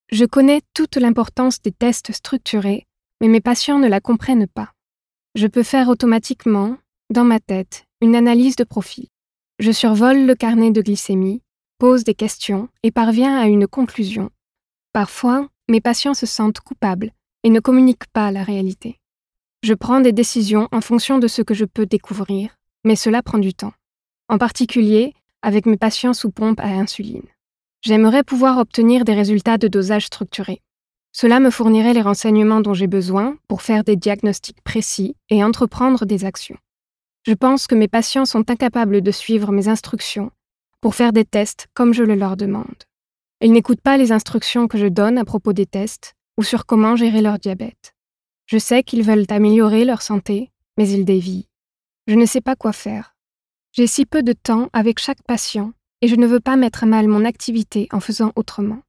Je connais toute l'importance des tests structurés, mais mes patients ne la comprennent pas. Je peux faire automatiquement, dans ma tête, une analyse de profil. Je survole le carnet de glycémie, pose des questions et parviens à une conclusion. Parfois, mes patients se sentent coupables et ne communiquent pas la réalité. Je prends des décisions en fonction de ce que je peux découvrir, mais cela prend du temps. En particulier, avec mes patients sous pompe à insuline. J'aimerais pouvoir obtenir des résultats de dosage structurés. Cela me fournirait les renseignements dont j'ai besoin pour faire des diagnostics précis et entreprendre des actions. Je pense que mes patients sont incapables de suivre mes instructions pour faire des tests comme je le leur demande. Ils n'écoutent pas les instructions que je donne à propos des tests ou sur comment gérer leur diabète. Je sais qu'ils veulent améliorer leur santé, mais ils dévient. Je ne sais pas quoi faire. J'ai si peu de temps avec chaque patient et je ne veux pas mettre à mal mon activité en faisant autrement.